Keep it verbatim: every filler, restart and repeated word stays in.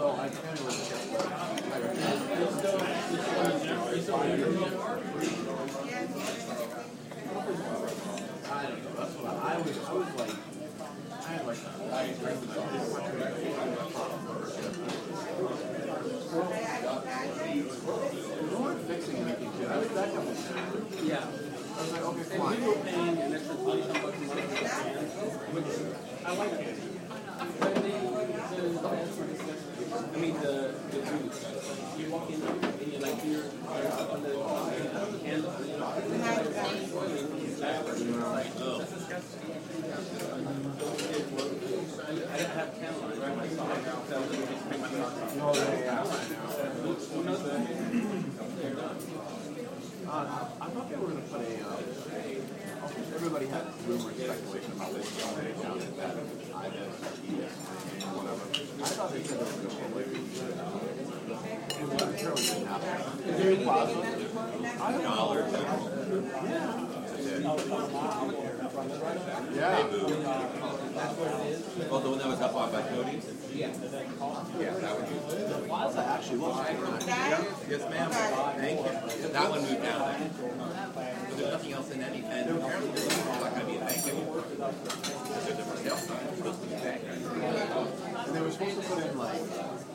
Yeah. I was like, okay, fine. And we were paying an extra twenty some bucks a month for the candy, which I like candy. But the, the, I mean, the, the food. You walk in and you like hear up on the candle, you know, like, oh. That's disgusting. I didn't have candles right my side, so I was going to just make my socks off. Oh, yeah. Who knows that? Uh, I thought they were going to put a, uh, everybody had rumor and speculation about what was going down in that I S E S and whatever. I thought they said they were going to put like, and what apparently didn't happen. Is there anything in that? I don't know. Yeah. Yeah. That's what it is? Oh, the one that was up on by Cody's? Yeah. Yeah, that would be. Plaza actually looks good. Yes, ma'am. Thank you. That one moved down. But there's nothing else in any, and apparently there's like, I mean, thank you. There's a different sales sign. And they were supposed to put in like